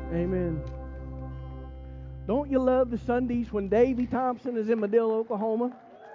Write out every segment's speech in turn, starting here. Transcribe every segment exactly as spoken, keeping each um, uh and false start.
Amen. Don't you love the Sundays when Davy Thompson is in Madill, Oklahoma?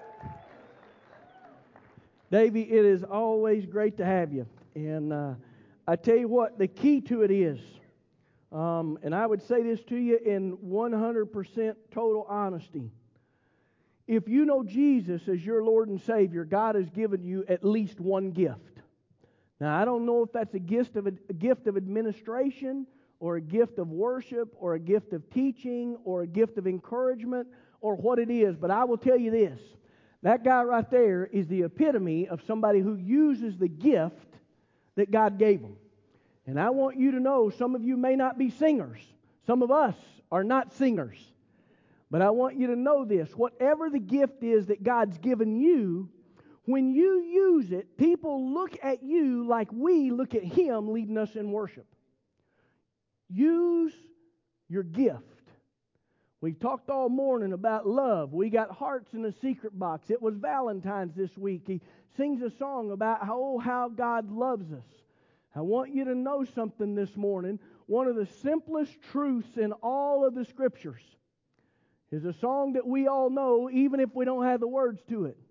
Davy, it is always great to have you. And uh, I tell you what, the key to it is, um, and I would say this to you in one hundred percent total honesty. If you know Jesus as your Lord and Savior, God has given you at least one gift. Now, I don't know if that's a gift of a gift of administration, or a gift of worship, or a gift of teaching, or a gift of encouragement, or what it is. But I will tell you this. That guy right there is the epitome of somebody who uses the gift that God gave him. And I want you to know, some of you may not be singers. Some of us are not singers. But I want you to know this. Whatever the gift is that God's given you, when you use it, people look at you like we look at Him leading us in worship. Use your gift. We talked all morning about love. We got hearts in a secret box. It was Valentine's this week. He sings a song about how, oh, how God loves us. I want you to know something this morning. One of the simplest truths in all of the Scriptures is a song that we all know, even if we don't have the words to it.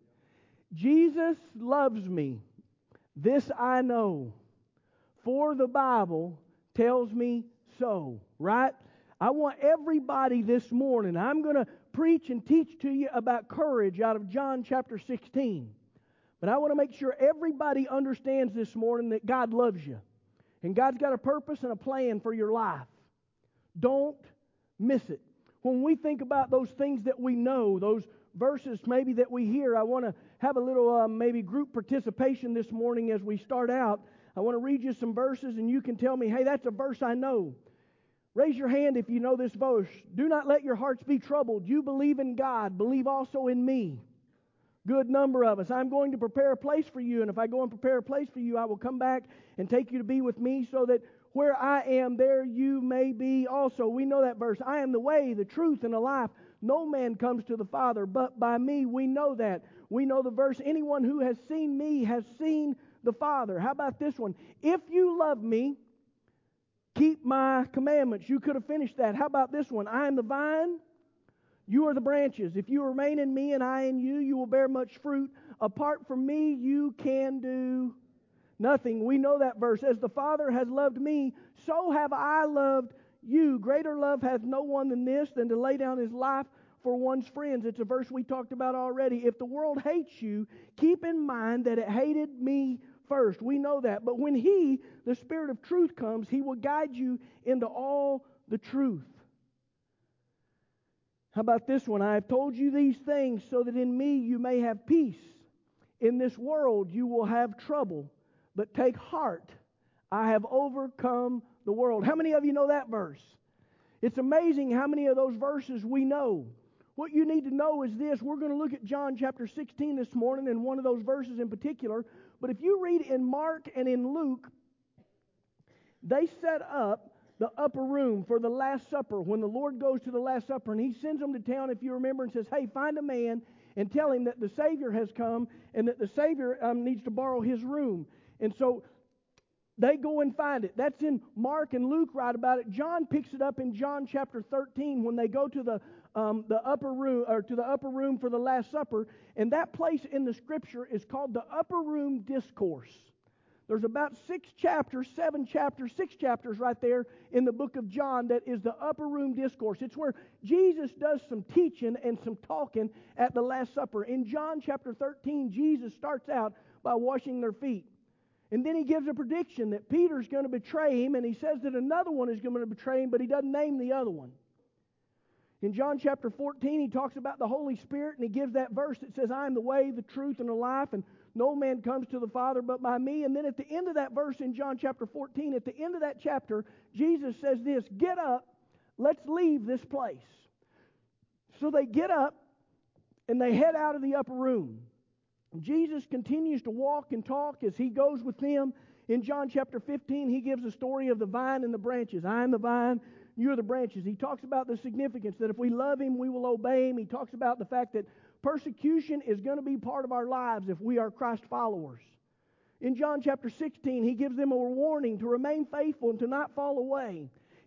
Jesus loves me. This I know. For the Bible tells me so. Right? I want everybody this morning, I'm going to preach and teach to you about courage out of John chapter sixteen. But I want to make sure everybody understands this morning that God loves you. And God's got a purpose and a plan for your life. Don't miss it. When we think about those things that we know, those verses maybe that we hear, I want to have a little uh, maybe group participation this morning as we start out. I want to read you some verses and you can tell me, hey, that's a verse I know. Raise your hand if you know this verse. Do not let your hearts be troubled. You believe in God. Believe also in me. Good number of us. I'm going to prepare a place for you. And if I go and prepare a place for you, I will come back and take you to be with me so that where I am, there you may be also. We know that verse. I am the way, the truth, and the life. No man comes to the Father but by me. We know that. We know the verse. Anyone who has seen me has seen the Father. How about this one? If you love me, keep my commandments. You could have finished that. How about this one? I am the vine. You are the branches. If you remain in me and I in you, you will bear much fruit. Apart from me, you can do nothing. We know that verse. As the Father has loved me, so have I loved you. Greater love hath no one than this, than to lay down his life for one's friends. It's a verse we talked about already. If the world hates you, keep in mind that it hated me first. We know that. But when He, the Spirit of truth, comes, He will guide you into all the truth. How about this one? I have told you these things so that in me you may have peace. In this world you will have trouble, but take heart. I have overcome the world. How many of you know that verse? It's amazing how many of those verses we know. What you need to know is this. We're going to look at John chapter sixteen this morning and one of those verses in particular. But if you read in Mark and in Luke, they set up the upper room for the Last Supper. When the Lord goes to the Last Supper and He sends them to town, if you remember, and says, hey, find a man and tell him that the Savior has come and that the Savior um, needs to borrow his room. And so they go and find it. That's in Mark and Luke write about it. John picks it up in John chapter thirteen when they go to the um, the upper room or to the upper room for the Last Supper. And that place in the Scripture is called the Upper Room Discourse. There's about six chapters, seven chapters, six chapters right there in the book of John that is the Upper Room Discourse. It's where Jesus does some teaching and some talking at the Last Supper. In John chapter thirteen, Jesus starts out by washing their feet. And then He gives a prediction that Peter's going to betray Him, and He says that another one is going to betray Him, but He doesn't name the other one. In John chapter fourteen, He talks about the Holy Spirit, and He gives that verse that says, I am the way, the truth, and the life, and no man comes to the Father but by me. And then at the end of that verse in John chapter fourteen, at the end of that chapter, Jesus says this, get up, let's leave this place. So they get up, and they head out of the upper room. Jesus continues to walk and talk as He goes with them. In John chapter fifteen, He gives a story of the vine and the branches. I am the vine, you are the branches. He talks about the significance that if we love Him, we will obey Him. He talks about the fact that persecution is going to be part of our lives if we are Christ followers. In John chapter sixteen, He gives them a warning to remain faithful and to not fall away.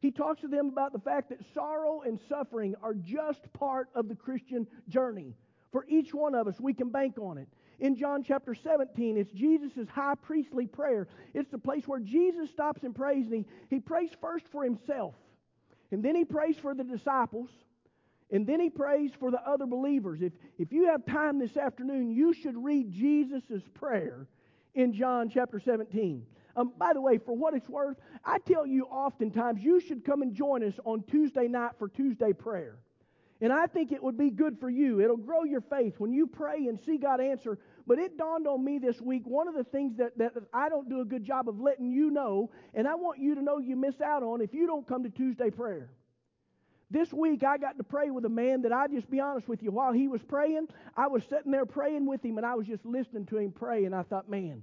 He talks to them about the fact that sorrow and suffering are just part of the Christian journey. For each one of us, we can bank on it. In John chapter seventeen, it's Jesus' high priestly prayer. It's the place where Jesus stops and prays, and he, he prays first for himself. And then he prays for the disciples. And then he prays for the other believers. If, if you have time this afternoon, you should read Jesus' prayer in John chapter seventeen. Um, by the way, for what it's worth, I tell you oftentimes you should come and join us on Tuesday night for Tuesday prayer. And I think it would be good for you. It'll grow your faith when you pray and see God answer. But it dawned on me this week, one of the things that, that I don't do a good job of letting you know, and I want you to know you miss out on if you don't come to Tuesday prayer. This week I got to pray with a man that I just be honest with you, while he was praying, I was sitting there praying with him and I was just listening to him pray, and I thought, man,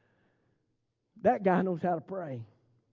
that guy knows how to pray.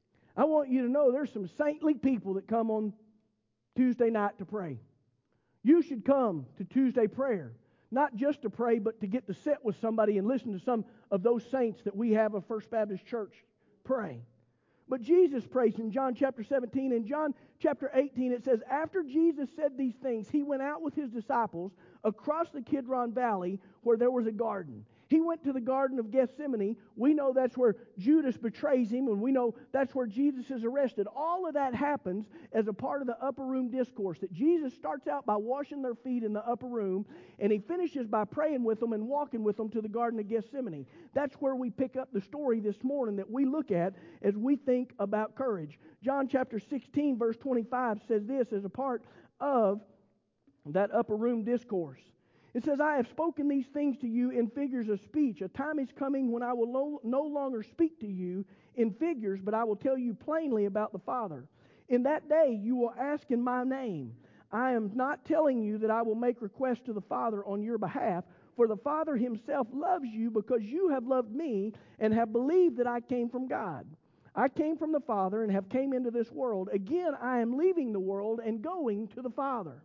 I want you to know there's some saintly people that come on Tuesday night to pray. You should come to Tuesday prayer, not just to pray, but to get to sit with somebody and listen to some of those saints that we have of First Baptist Church pray. But Jesus prays in John chapter seventeen. In John chapter eighteen, it says, after Jesus said these things, he went out with his disciples across the Kidron Valley where there was a garden. He went to the Garden of Gethsemane. We know that's where Judas betrays him, and we know that's where Jesus is arrested. All of that happens as a part of the upper room discourse, that Jesus starts out by washing their feet in the upper room, and he finishes by praying with them and walking with them to the Garden of Gethsemane. That's where we pick up the story this morning that we look at as we think about courage. John chapter sixteen, verse twenty-five says this as a part of that upper room discourse. It says, I have spoken these things to you in figures of speech. A time is coming when I will no, no longer speak to you in figures, but I will tell you plainly about the Father. In that day you will ask in my name. I am not telling you that I will make request to the Father on your behalf, for the Father himself loves you because you have loved me and have believed that I came from God. I came from the Father and have came into this world. Again, I am leaving the world and going to the Father.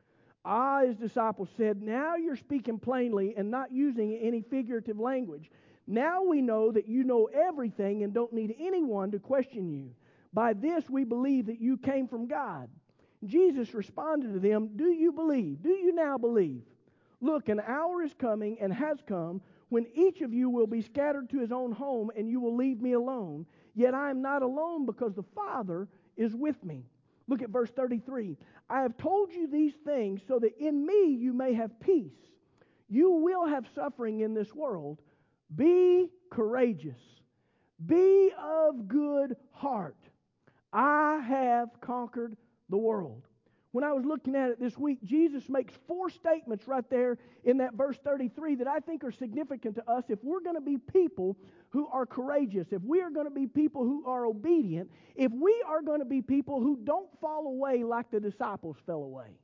Ah, his disciples said, now you're speaking plainly and not using any figurative language. Now we know that you know everything and don't need anyone to question you. By this we believe that you came from God. Jesus responded to them, do you believe? Do you now believe? Look, an hour is coming and has come when each of you will be scattered to his own home and you will leave me alone. Yet I am not alone because the Father is with me. Look at verse thirty-three. I have told you these things so that in me you may have peace. You will have suffering in this world. Be courageous. Be of good heart. I have conquered the world. When I was looking at it this week, Jesus makes four statements right there in that verse thirty-three that I think are significant to us if we're going to be people who are courageous, if we are going to be people who are obedient, if we are going to be people who don't fall away like the disciples fell away.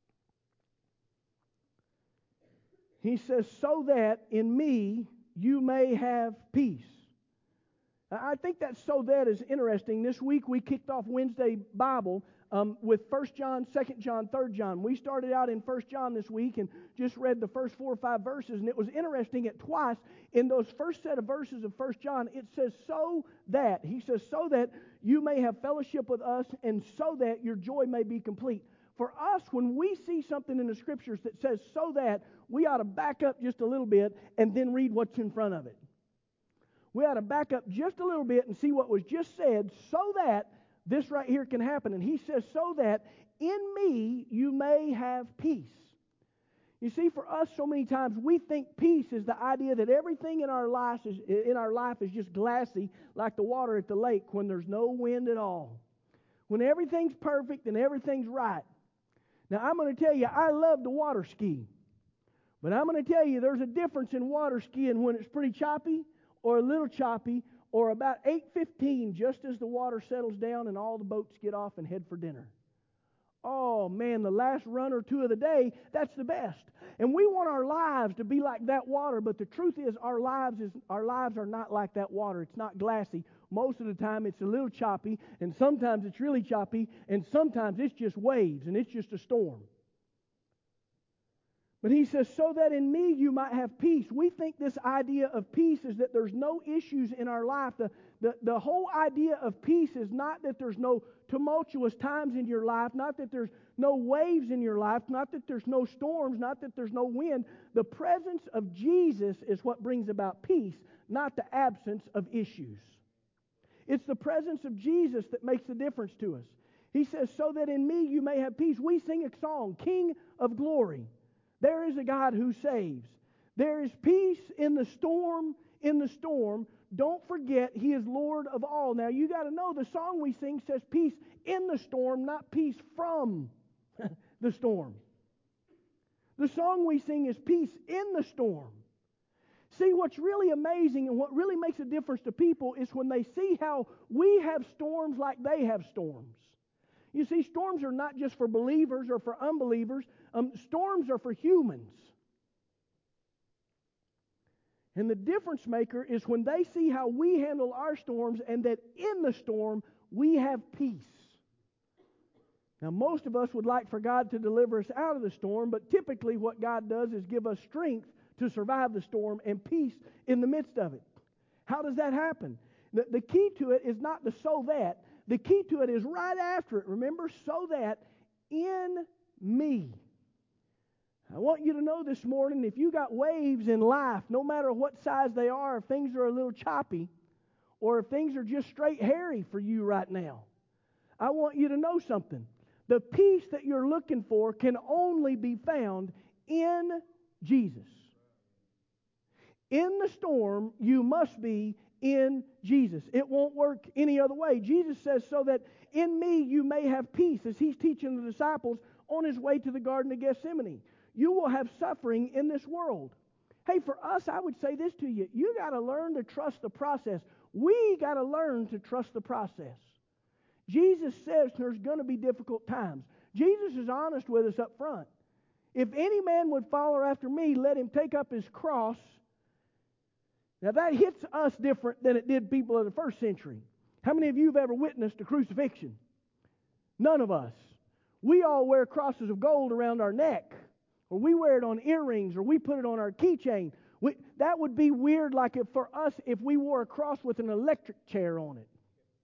He says, so that in me you may have peace. I think that so that is interesting. This week we kicked off Wednesday Bible um, with First John, Second John, Third John. We started out in First John this week and just read the first four or five verses, and it was interesting at twice in those first set of verses of First John, it says so that. He says so that you may have fellowship with us and so that your joy may be complete. For us, when we see something in the Scriptures that says so that, we ought to back up just a little bit and then read what's in front of it. We ought to back up just a little bit and see what was just said so that this right here can happen. And he says, so that in me you may have peace. You see, for us, so many times we think peace is the idea that everything in our life is, in our life is just glassy like the water at the lake when there's no wind at all. When everything's perfect and everything's right. Now, I'm going to tell you, I love to water ski. But I'm going to tell you, there's a difference in water skiing when it's pretty choppy or a little choppy, or about eight fifteen, just as the water settles down and all the boats get off and head for dinner. Oh, man, the last run or two of the day, that's the best. And we want our lives to be like that water, but the truth is our lives is our lives are not like that water. It's not glassy. Most of the time it's a little choppy, and sometimes it's really choppy, and sometimes it's just waves, and it's just a storm. But he says, so that in me you might have peace. We think this idea of peace is that there's no issues in our life. The, the, the whole idea of peace is not that there's no tumultuous times in your life, not that there's no waves in your life, not that there's no storms, not that there's no wind. The presence of Jesus is what brings about peace, not the absence of issues. It's the presence of Jesus that makes the difference to us. He says, so that in me you may have peace. We sing a song, King of Glory. There is a God who saves. There is peace in the storm, in the storm. Don't forget, He is Lord of all. Now, you got to know the song we sing says peace in the storm, not peace from the storm. The song we sing is peace in the storm. See, what's really amazing and what really makes a difference to people is when they see how we have storms like they have storms. You see, storms are not just for believers or for unbelievers. Um, storms are for humans. And the difference maker is when they see how we handle our storms and that in the storm we have peace. Now, most of us would like for God to deliver us out of the storm, but typically what God does is give us strength to survive the storm and peace in the midst of it. How does that happen? The, the key to it is not the so that. The key to it is right after it. Remember, so that in me. I want you to know this morning, if you got waves in life, no matter what size they are, if things are a little choppy, or if things are just straight hairy for you right now, I want you to know something. The peace that you're looking for can only be found in Jesus. In the storm, you must be in Jesus. It won't work any other way. Jesus says, so that in me you may have peace, as He's teaching the disciples on His way to the Garden of Gethsemane. You will have suffering in this world. Hey, for us, I would say this to you. You got to learn to trust the process. We got to learn to trust the process. Jesus says there's going to be difficult times. Jesus is honest with us up front. If any man would follow after me, let him take up his cross. Now that hits us different than it did people of the first century. How many of you have ever witnessed a crucifixion? None of us. We all wear crosses of gold around our neck, or we wear it on earrings, or we put it on our keychain. We, that would be weird like if for us if we wore a cross with an electric chair on it.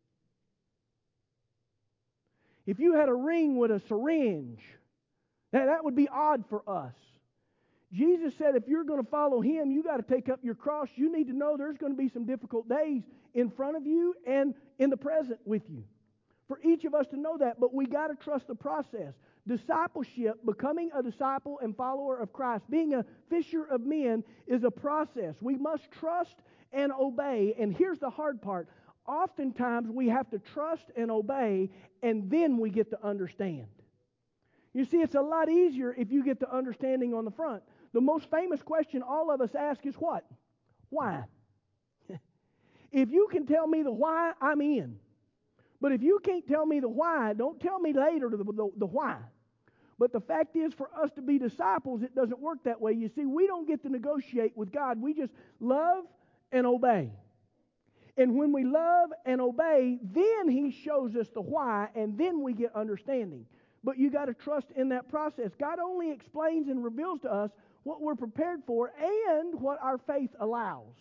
If you had a ring with a syringe, that, that would be odd for us. Jesus said if you're going to follow Him, you got to take up your cross. You need to know there's going to be some difficult days in front of you and in the present with you. For each of us to know that, but we got to trust the process. Discipleship, becoming a disciple and follower of Christ, being a fisher of men is a process. We must trust and obey. And here's the hard part. Oftentimes we have to trust and obey, and then we get to understand. You see, it's a lot easier if you get the understanding on the front. The most famous question all of us ask is what? Why? If you can tell me the why, I'm in. But if you can't tell me the why, don't tell me later the, the, the why. But the fact is, for us to be disciples, it doesn't work that way. You see, we don't get to negotiate with God. We just love and obey. And when we love and obey, then He shows us the why, and then we get understanding. But you got to trust in that process. God only explains and reveals to us what we're prepared for and what our faith allows.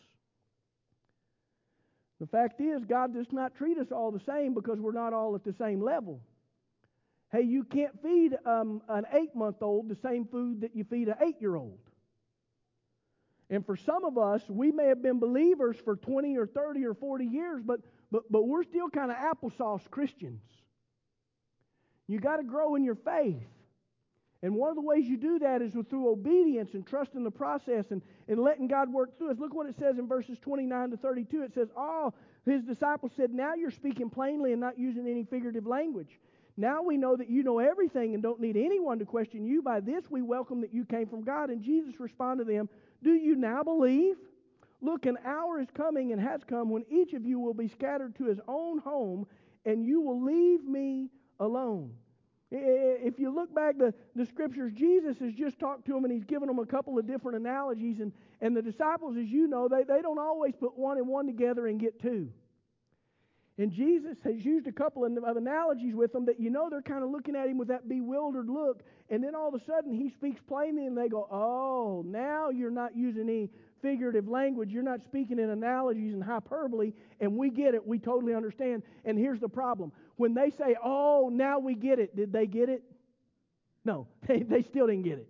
The fact is, God does not treat us all the same because we're not all at the same level. Hey, you can't feed um, an eight-month-old the same food that you feed an eight-year-old. And for some of us, we may have been believers for twenty or thirty or forty years, but, but, but we're still kind of applesauce Christians. You got to grow in your faith. And one of the ways you do that is through obedience and trust in the process and, and letting God work through us. Look what it says in verses twenty-nine to thirty-two. It says, all His disciples said, now you're speaking plainly and not using any figurative language. Now we know that you know everything and don't need anyone to question you. By this we welcome that you came from God. And Jesus responded to them, do you now believe? Look, an hour is coming and has come when each of you will be scattered to his own home, and you will leave me alone. If you look back the, the scriptures, Jesus has just talked to them and He's given them a couple of different analogies. And, and the disciples, as you know, they, they don't always put one and one together and get two. And Jesus has used a couple of analogies with them that you know they're kind of looking at him with that bewildered look. And then all of a sudden he speaks plainly and they go, oh, now you're not using any figurative language. You're not speaking in analogies and hyperbole. And we get it. We totally understand. And here's the problem. When they say, oh, now we get it, did they get it? No, they, they still didn't get it.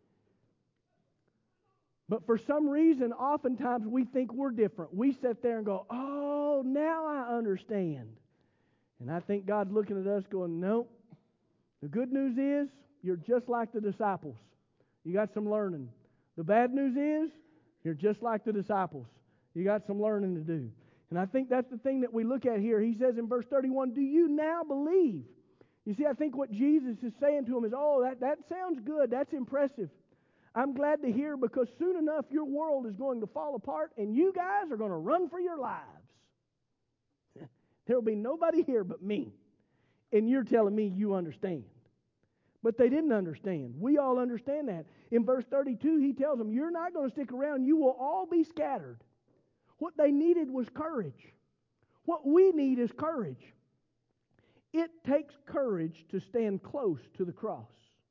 But for some reason, oftentimes we think we're different. We sit there and go, oh, now I understand. And I think God's looking at us going, nope. The good news is you're just like the disciples. You got some learning. The bad news is you're just like the disciples. You got some learning to do. And I think that's the thing that we look at here. He says in verse thirty-one, do you now believe? You see, I think what Jesus is saying to him is, oh, that, that sounds good. That's impressive. I'm glad to hear, because soon enough your world is going to fall apart and you guys are going to run for your lives. There will be nobody here but me. And you're telling me you understand. But they didn't understand. We all understand that. In verse thirty-two, he tells them, you're not going to stick around. You will all be scattered. What they needed was courage. What we need is courage. It takes courage to stand close to the cross.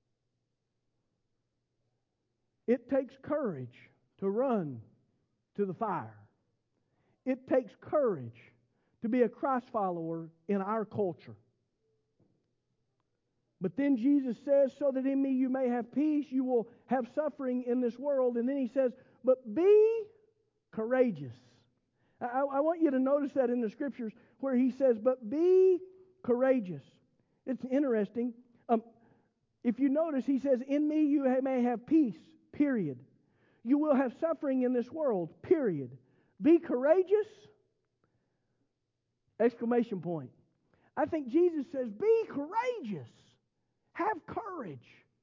It takes courage to run to the fire. It takes courage to be a Christ follower in our culture. But then Jesus says, so that in me you may have peace, you will have suffering in this world. And then he says, but be courageous. I, I want you to notice that in the scriptures where he says, but be courageous. It's interesting. Um, if you notice, he says, in me you may have peace, period. You will have suffering in this world, period. Be courageous, exclamation point. I think Jesus says, be courageous. Have courage.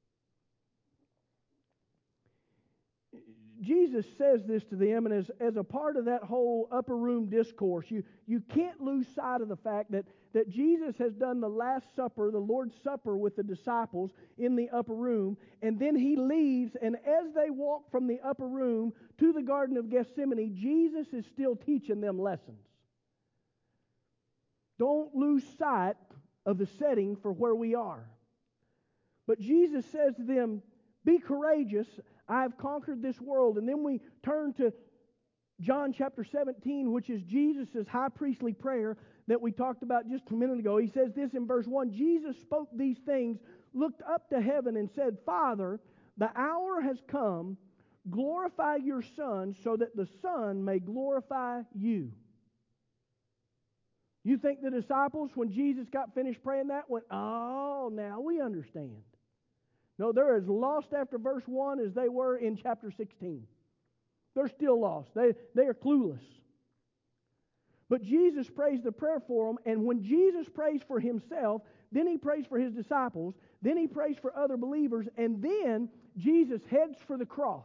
Jesus says this to them, and as, as a part of that whole upper room discourse, you, you can't lose sight of the fact that, that Jesus has done the Last Supper, the Lord's Supper with the disciples in the upper room, and then he leaves, and as they walk from the upper room to the Garden of Gethsemane, Jesus is still teaching them lessons. Don't lose sight of the setting for where we are. But Jesus says to them, be courageous. I have conquered this world. And then we turn to John chapter seventeen, which is Jesus' high priestly prayer that we talked about just a minute ago. He says this in verse one, Jesus spoke these things, looked up to heaven and said, Father, the hour has come. Glorify your Son so that the Son may glorify you. You think the disciples, when Jesus got finished praying that, went, oh, now we understand. No, they're as lost after verse one as they were in chapter sixteen. They're still lost. They, they are clueless. But Jesus prays the prayer for them, and when Jesus prays for himself, then he prays for his disciples, then he prays for other believers, and then Jesus heads for the cross.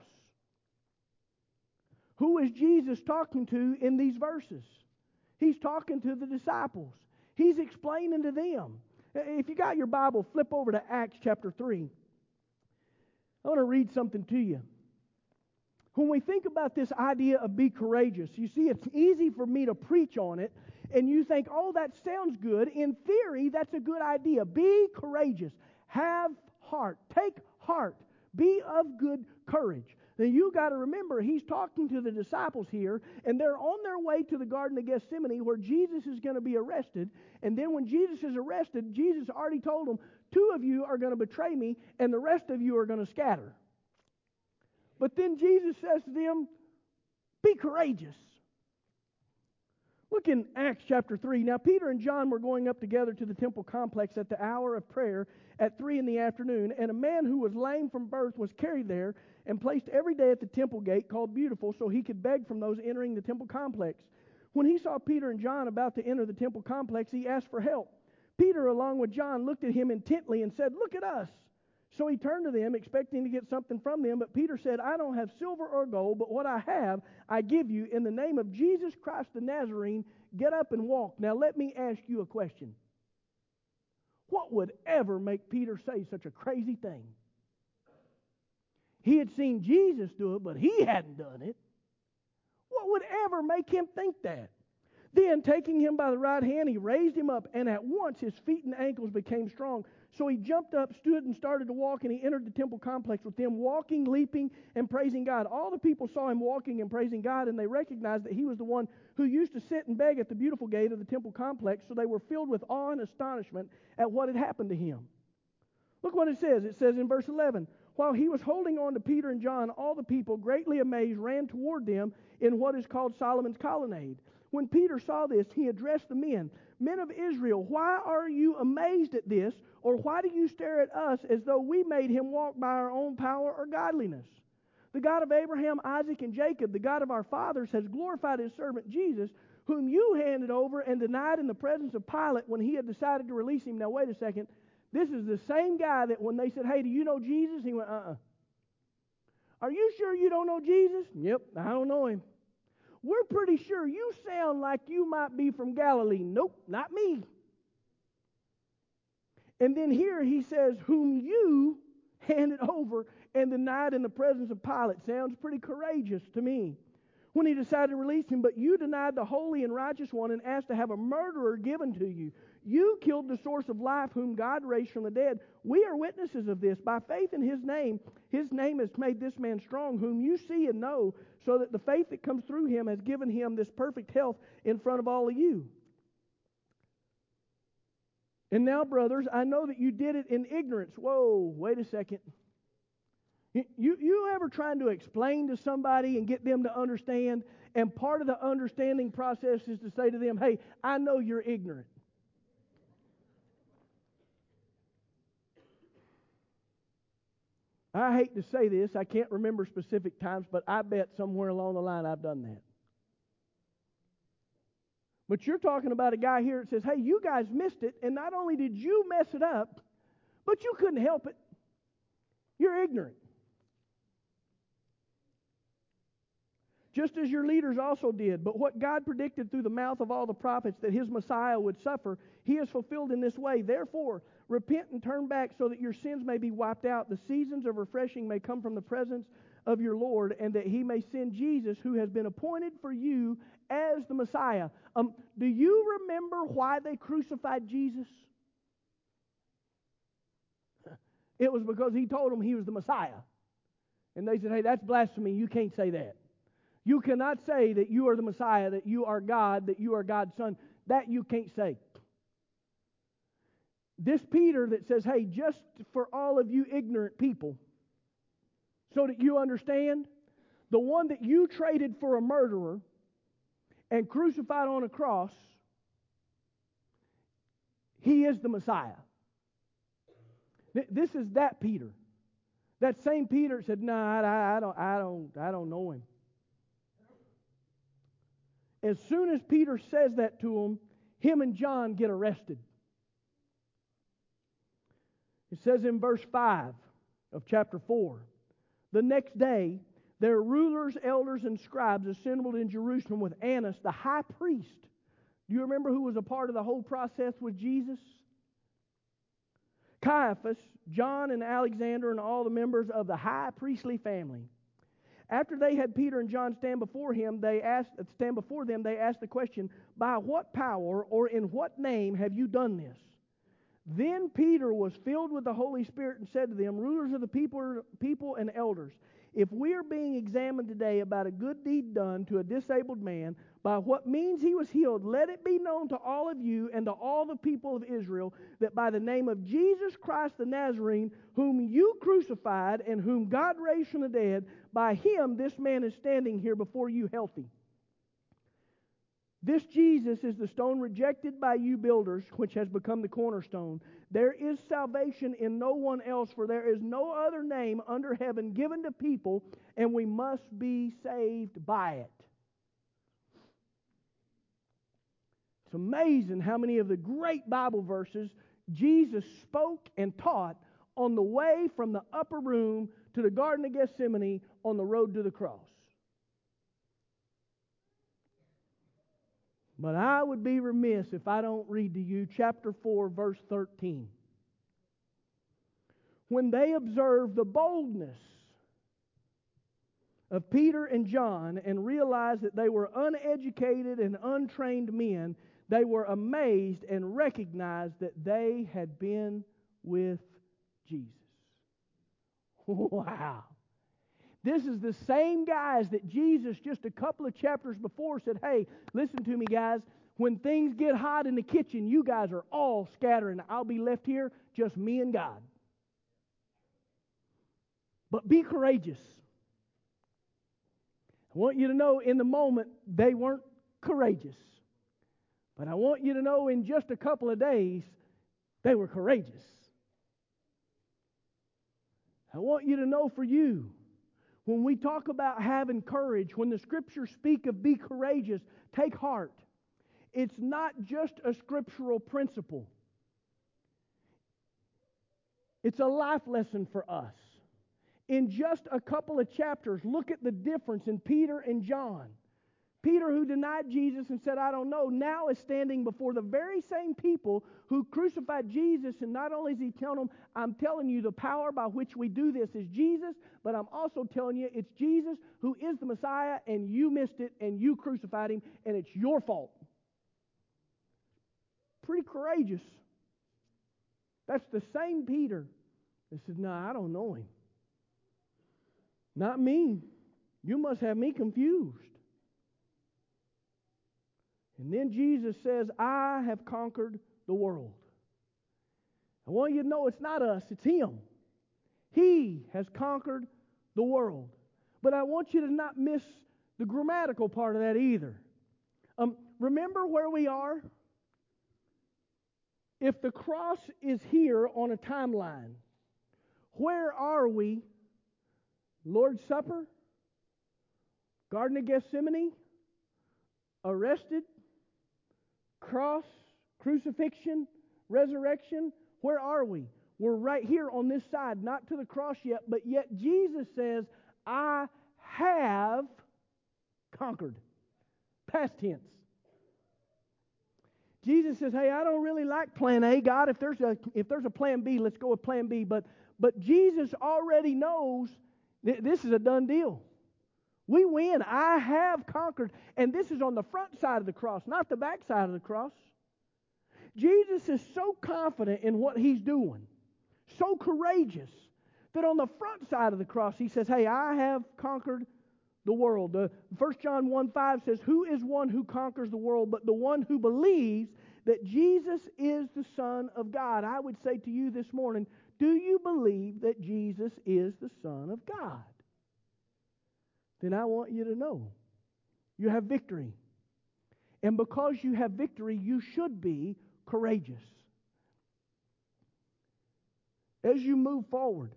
Who is Jesus talking to in these verses? He's talking to the disciples. He's explaining to them. If you got your Bible, flip over to Acts chapter three. I want to read something to you. When we think about this idea of be courageous, you see, it's easy for me to preach on it, and you think, oh, that sounds good. In theory, that's a good idea. Be courageous. Have heart. Take heart. Be of good courage. Now, you got to remember, he's talking to the disciples here, and they're on their way to the Garden of Gethsemane where Jesus is going to be arrested. And then when Jesus is arrested, Jesus already told them, two of you are going to betray me, and the rest of you are going to scatter. But then Jesus says to them, be courageous. Look in Acts chapter three. Now, Peter and John were going up together to the temple complex at the hour of prayer at three in the afternoon, and a man who was lame from birth was carried there and placed every day at the temple gate called Beautiful so he could beg from those entering the temple complex. When he saw Peter and John about to enter the temple complex, he asked for help. Peter, along with John, looked at him intently and said, look at us. So he turned to them, expecting to get something from them, but Peter said, I don't have silver or gold, but what I have I give you. In the name of Jesus Christ the Nazarene, get up and walk. Now let me ask you a question. What would ever make Peter say such a crazy thing? He had seen Jesus do it, but he hadn't done it. What would ever make him think that? Then, taking him by the right hand, he raised him up, and at once his feet and ankles became strong. So he jumped up, stood, and started to walk, and he entered the temple complex with them, walking, leaping, and praising God. All the people saw him walking and praising God, and they recognized that he was the one who used to sit and beg at the beautiful gate of the temple complex, so they were filled with awe and astonishment at what had happened to him. Look what it says. It says in verse eleven, while he was holding on to Peter and John, all the people, greatly amazed, ran toward them in what is called Solomon's colonnade. When Peter saw this, he addressed the men, Men of Israel, why are you amazed at this? Or why do you stare at us as though we made him walk by our own power or godliness? The God of Abraham, Isaac, and Jacob, the God of our fathers, has glorified his servant Jesus, whom you handed over and denied in the presence of Pilate when he had decided to release him. Now, wait a second. This is the same guy that when they said, hey, do you know Jesus? He went, uh-uh. Are you sure you don't know Jesus? Yep, I don't know him. We're pretty sure you sound like you might be from Galilee. Nope, not me. And then here he says, whom you handed over and denied in the presence of Pilate. Sounds pretty courageous to me. When he decided to release him, but you denied the holy and righteous one and asked to have a murderer given to you. You killed the source of life whom God raised from the dead. We are witnesses of this. By faith in his name, his name has made this man strong, whom you see and know, so that the faith that comes through him has given him this perfect health in front of all of you. And now, brothers, I know that you did it in ignorance. Whoa, wait a second. You, you ever trying to explain to somebody and get them to understand, and part of the understanding process is to say to them, hey, I know you're ignorant. I hate to say this, I can't remember specific times, but I bet somewhere along the line I've done that. But you're talking about a guy here that says, hey, you guys missed it, and not only did you mess it up, but you couldn't help it. You're ignorant. Just as your leaders also did. But what God predicted through the mouth of all the prophets that his Messiah would suffer, he has fulfilled in this way. Therefore, repent and turn back so that your sins may be wiped out. The seasons of refreshing may come from the presence of your Lord, and that he may send Jesus, who has been appointed for you as the Messiah. Um, do you remember why they crucified Jesus? It was because he told them he was the Messiah. And they said, hey, that's blasphemy. You can't say that. You cannot say that you are the Messiah, that you are God, that you are God's Son. That you can't say. This Peter that says, hey, just for all of you ignorant people, so that you understand, the one that you traded for a murderer and crucified on a cross, he is the Messiah. This is that Peter. That same Peter said, no, I, I don't, I don't, I don't know him. As soon as Peter says that to him, him and John get arrested. It says in verse five of chapter four, the next day, their rulers, elders, and scribes assembled in Jerusalem with Annas, the high priest. Do you remember who was a part of the whole process with Jesus? Caiaphas, John, and Alexander, and all the members of the high priestly family. After they had Peter and John stand before him, they asked, stand before them, they asked the question, by what power or in what name have you done this? Then Peter was filled with the Holy Spirit and said to them, rulers of the people, people and elders, if we are being examined today about a good deed done to a disabled man, by what means he was healed, let it be known to all of you and to all the people of Israel that by the name of Jesus Christ the Nazarene, whom you crucified and whom God raised from the dead, by him this man is standing here before you healthy. This Jesus is the stone rejected by you builders, which has become the cornerstone. There is salvation in no one else, for there is no other name under heaven given to people, and we must be saved by it. It's amazing how many of the great Bible verses Jesus spoke and taught on the way from the upper room to the Garden of Gethsemane on the road to the cross. But I would be remiss if I don't read to you chapter four, verse thirteen. When they observed the boldness of Peter and John and realized that they were uneducated and untrained men, they were amazed and recognized that they had been with Jesus. Wow. This is the same guys that Jesus just a couple of chapters before said, hey, listen to me guys, when things get hot in the kitchen, you guys are all scattering. I'll be left here, just me and God. But be courageous. I want you to know in the moment they weren't courageous. But I want you to know in just a couple of days they were courageous. I want you to know for you, when we talk about having courage, when the Scriptures speak of be courageous, take heart. It's not just a scriptural principle. It's a life lesson for us. In just a couple of chapters, look at the difference in Peter and John. Peter, who denied Jesus and said, I don't know, now is standing before the very same people who crucified Jesus. And not only is he telling them, I'm telling you the power by which we do this is Jesus, but I'm also telling you it's Jesus who is the Messiah, and you missed it, and you crucified him, and it's your fault. Pretty courageous. That's the same Peter that said, no, I don't know him. Not me. You must have me confused. And then Jesus says, I have conquered the world. I want you to know it's not us, it's him. He has conquered the world. But I want you to not miss the grammatical part of that either. Um, remember where we are? If the cross is here on a timeline, where are we? Lord's Supper? Garden of Gethsemane? Arrested? Cross? Crucifixion? Resurrection? Where are we? We're right here on this side, not to the cross yet, but yet Jesus says, I have conquered. Past tense. Jesus says, hey, I don't really like plan A, God. If there's a if there's a plan B, let's go with plan B. But, but Jesus already knows th- this is a done deal. We win. I have conquered. And this is on the front side of the cross, not the back side of the cross. Jesus is so confident in what he's doing, so courageous, that on the front side of the cross, he says, hey, I have conquered the world. Uh, First John one five says, who is one who conquers the world but the one who believes that Jesus is the Son of God? I would say to you this morning, do you believe that Jesus is the Son of God? Then I want you to know you have victory. And because you have victory, you should be courageous. As you move forward,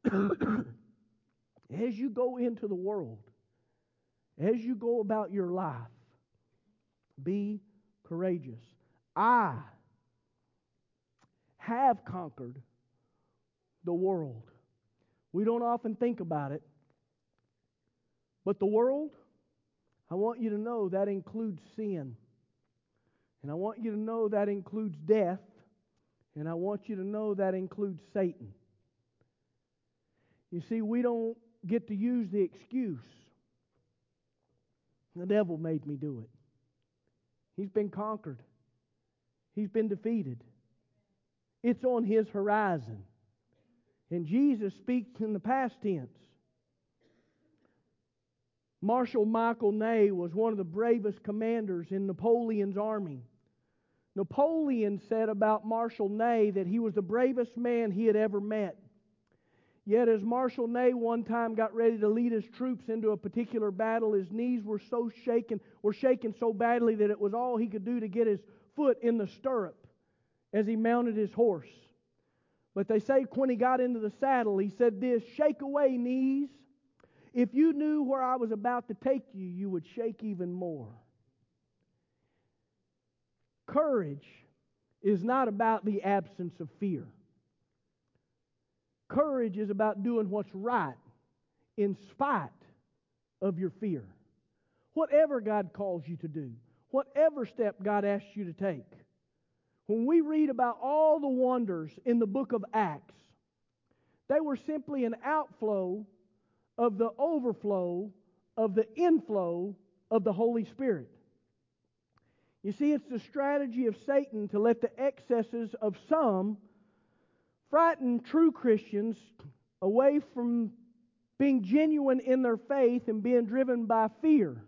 as you go into the world, as you go about your life, be courageous. I have conquered the world. We don't often think about it, but the world, I want you to know that includes sin. And I want you to know that includes death. And I want you to know that includes Satan. You see, we don't get to use the excuse, the devil made me do it. He's been conquered. He's been defeated. It's on his horizon. And Jesus speaks in the past tense. Marshal Michael Ney was one of the bravest commanders in Napoleon's army. Napoleon said about Marshal Ney that he was the bravest man he had ever met. Yet as Marshal Ney one time got ready to lead his troops into a particular battle, his knees were so shaken, were shaken so badly that it was all he could do to get his foot in the stirrup as he mounted his horse. But they say when he got into the saddle, he said this, shake away, knees. If you knew where I was about to take you, you would shake even more. Courage is not about the absence of fear. Courage is about doing what's right in spite of your fear. Whatever God calls you to do, whatever step God asks you to take. When we read about all the wonders in the book of Acts, they were simply an outflow of the overflow of the inflow of the Holy Spirit. You see, it's the strategy of Satan to let the excesses of some frighten true Christians away from being genuine in their faith and being driven by fear.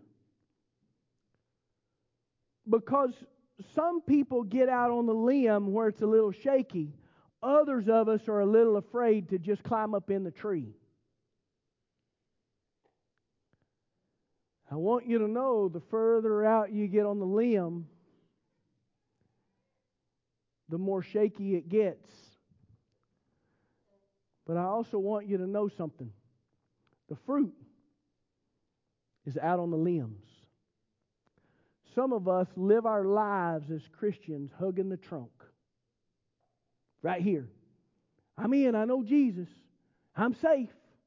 Because some people get out on the limb where it's a little shaky. Others of us are a little afraid to just climb up in the tree. I want you to know the further out you get on the limb, the more shaky it gets. But I also want you to know something. The fruit is out on the limbs. Some of us live our lives as Christians hugging the trunk. Right here. I'm in, I know Jesus. I'm safe.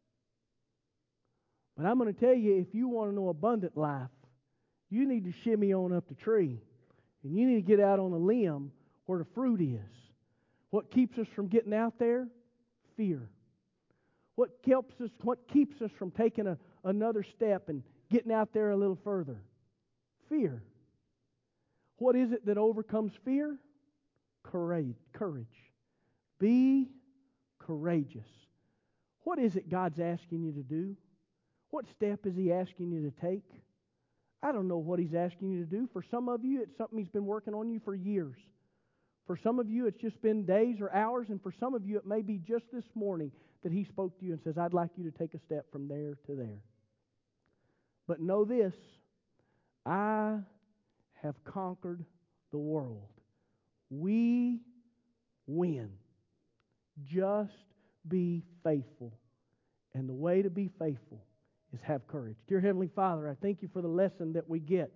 But I'm going to tell you, if you want to know abundant life, you need to shimmy on up the tree. And you need to get out on a limb where the fruit is. What keeps us from getting out there? Fear. What helps us, what keeps us from taking a, another step and getting out there a little further? Fear. What is it that overcomes fear? Courage. Courage. Be courageous. What is it God's asking you to do? What step is He asking you to take? I don't know what He's asking you to do. For some of you, it's something He's been working on you for years. For some of you, it's just been days or hours. And for some of you, it may be just this morning that He spoke to you and says, I'd like you to take a step from there to there. But know this, I have conquered the world. We win. Just be faithful. And the way to be faithful is have courage. Dear Heavenly Father, I thank You for the lesson that we get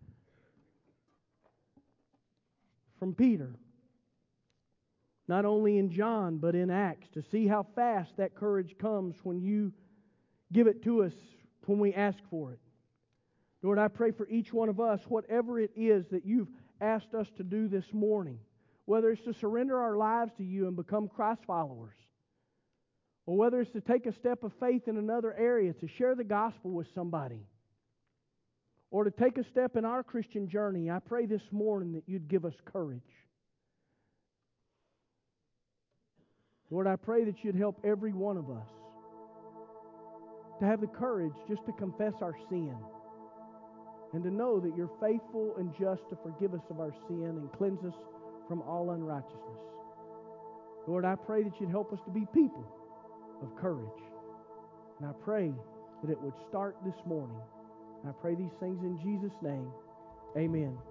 from Peter. Not only in John, but in Acts, to see how fast that courage comes when You give it to us when we ask for it. Lord, I pray for each one of us, whatever it is that You've asked us to do this morning, whether it's to surrender our lives to You and become Christ followers, or whether it's to take a step of faith in another area, to share the gospel with somebody, or to take a step in our Christian journey, I pray this morning that You'd give us courage. Lord, I pray that You'd help every one of us to have the courage just to confess our sin and to know that You're faithful and just to forgive us of our sin and cleanse us from all unrighteousness. Lord, I pray that You'd help us to be people of courage. And I pray that it would start this morning. And I pray these things in Jesus' name. Amen.